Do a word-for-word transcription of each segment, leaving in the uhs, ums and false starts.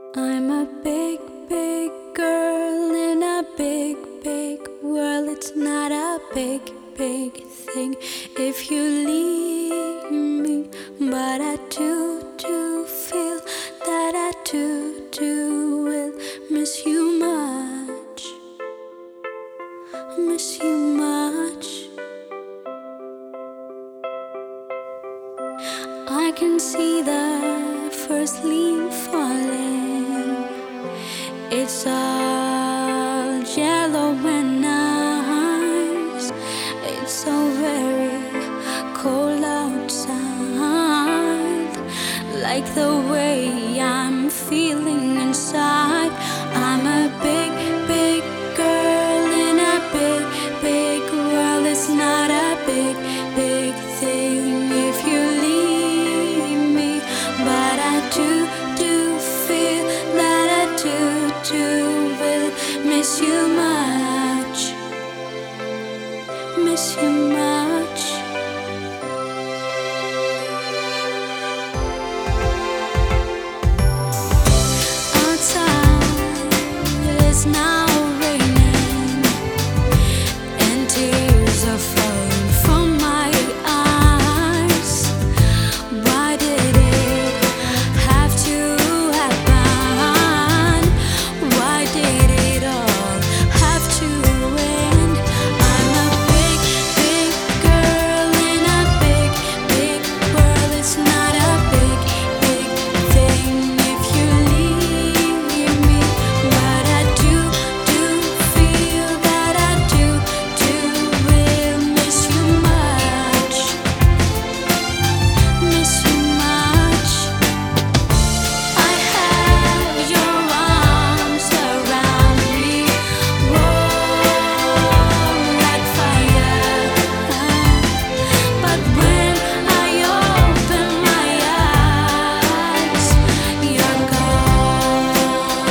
I'm a big, big girl in a big, big world. It's not a big, big thing if you leave me. But I do, do feel that I do, do will miss you much. Miss you much. I can see the first leaf falling. It's all yellow and nice. It's so very cold outside. Like the way I'm feeling inside. I'm a big, big girl in a big, big world. It's not a big, big thing if you leave me. But I do, do feel that I do, do will miss you much. Miss you much. It's now raining and tears are falling from my eyes. Why did it have to happen? Why did it all have to end? I'm a big, big girl in a big, big world. It's not a big, big thing if you leave me. But I do, do feel that I do, do will miss you much. Miss you much. I have your arms around me, warm like fire. But when I open my eyes, you're gone.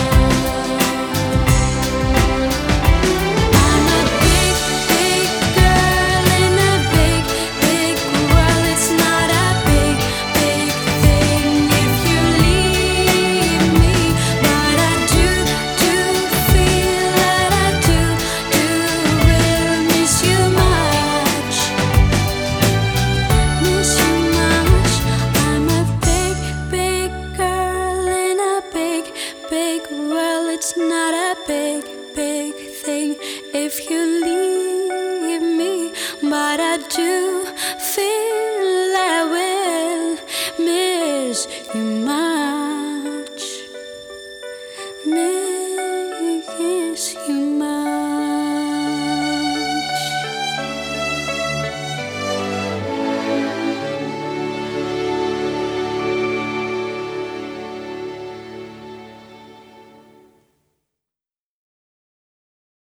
I'm a big, big girl in a big, big world. It's not a big, big thing if you leave me. But I do, do feel that I do, do will miss you much. Miss you much. I'm a big, big girl in a big, big world. It's not a big, big thing if you leave me. But I do feel I will miss you much. Miss you much.